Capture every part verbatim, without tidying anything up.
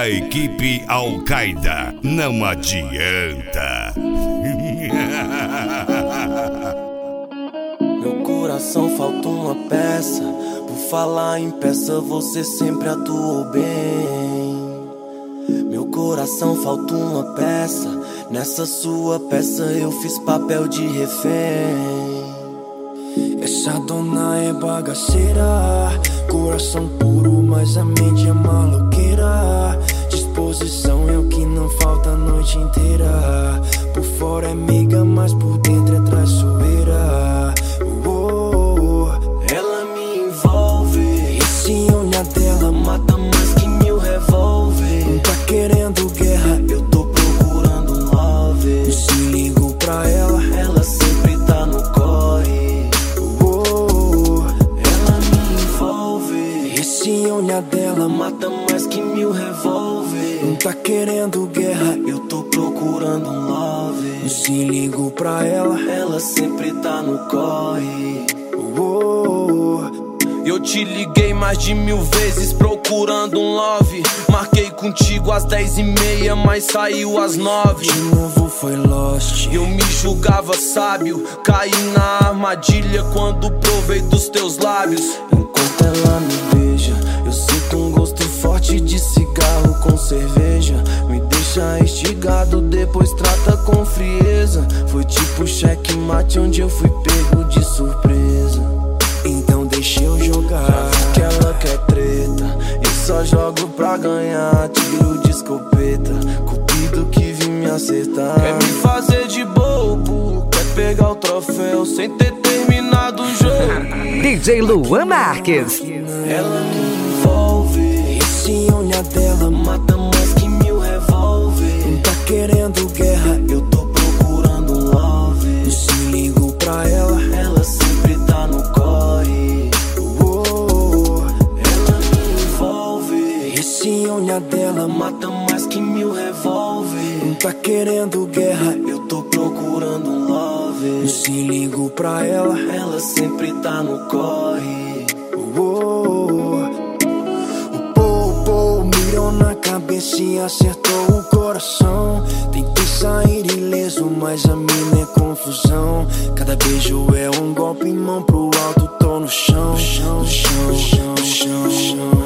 a equipe Al-Qaeda. Não adianta. Meu coração falta uma peça. Por falar em peça, você sempre atuou bem. Meu coração falta uma peça. Nessa sua peça eu fiz papel de refém. Essa dona é bagaceira, coração puro, mas a mente é maloqueira. Disposição é o que não falta a noite inteira. Por fora é meiga, mas por dentro é traiçoeira. Oh, oh, oh. Ela me envolve, esse olhar dela mata mais que mil revólver. Não tá querendo guerra, eu tô procurando um love. Se ligo pra ela, ela sempre tá no corre. Esse olhar dela mata mais que mil revólver. Não tá querendo guerra, eu tô procurando um love. Se ligo pra ela, ela sempre tá no corre. Oh, oh, oh. Eu te liguei mais de mil vezes procurando um love. Marquei contigo às dez e meia, mas saiu às nove. De novo foi lost. Eu me julgava sábio, caí na armadilha quando provei dos teus lábios. Enquanto ela me beija, eu sinto um gosto forte de cigarro com cerveja. Me deixa instigado, depois trata com frieza. Foi tipo checkmate onde eu fui pego de surpresa. Então deixa eu jogar, já vi que ela quer treta. Eu só jogo pra ganhar, tiro de escopeta. Cupido que vim me acertar. Quer me fazer de bobo, quer pegar o troféu sem ter terminado o jogo. D J Luan Marques. Ela me envolve, esse olhar dela mata mais que mil revólver. Não tá querendo guerra, eu tô procurando um love. Se ligo pra ela, ela sempre tá no corre. Oh, oh, oh. Ela me envolve, esse olhar dela mata mais que mil revólver. Não tá querendo guerra, eu tô procurando um love. Se ligo pra ela, ela sempre tá no corre. Oh, oh, oh. O pou, pou, mirou na cabeça e acertou o coração. Tentei sair ileso, mas a mina é confusão. Cada beijo é um golpe, mão pro alto, tô no chão. No chão, no chão, no chão, no chão, no chão.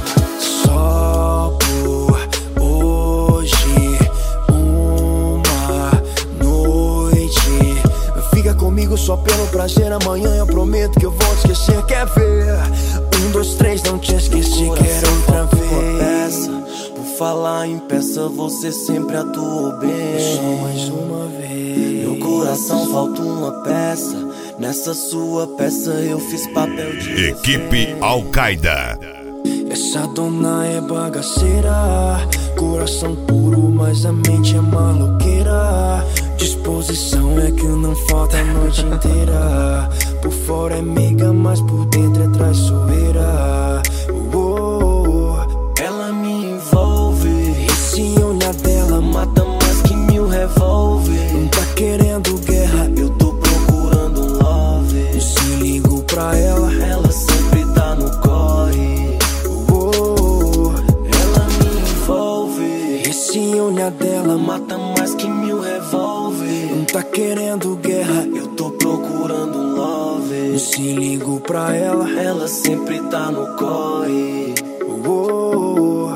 Só por hoje, uma noite. Fica comigo só pelo prazer, amanhã eu prometo que eu vou te esquecer. Quer ver? Um, dois, três, não te esqueci, quero outra vez. Por falar em peça, você sempre atuou bem. Só mais uma vez. Meu coração falta uma peça. Nessa sua peça eu fiz papel de Equipe Al-Qaeda. Essa dona é bagaceira, coração puro, mas a mente é maloqueira. Disposição é que não falta a noite inteira. Por fora é meiga, mas por dentro é traiçoeira. Oh, oh, oh. Ela me envolve, esse olhar dela mata mais que mil revólver. Não tá querendo guerra, eu tô procurando um love. Se ligo pra ela, ela sempre tá no corre. Oh, oh, oh. Ela me envolve, esse olhar dela mata mais que mil revólver. Não tá querendo guerra, eu tô procurando um love. Se ligo pra ela, ela sempre tá no corre. Oh, oh, oh.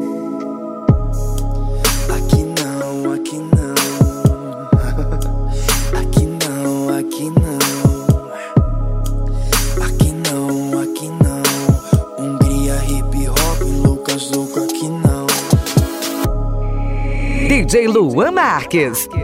Aqui não, aqui não. Aqui não, aqui não. Aqui não, aqui não. Hungria, hip hop, Lucas, louco, aqui não. D J Luan Marques.